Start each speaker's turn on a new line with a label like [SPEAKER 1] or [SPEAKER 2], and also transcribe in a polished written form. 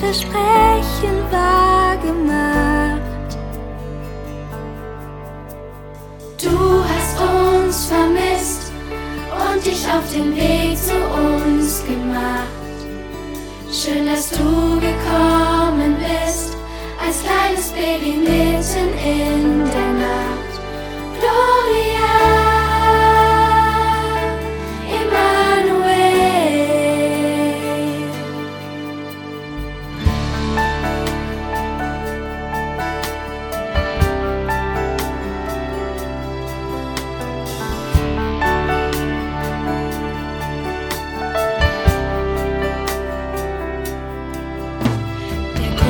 [SPEAKER 1] Versprechen wahr gemacht.
[SPEAKER 2] Du hast uns vermisst und dich auf den Weg zu uns gemacht. Schön, dass du gekommen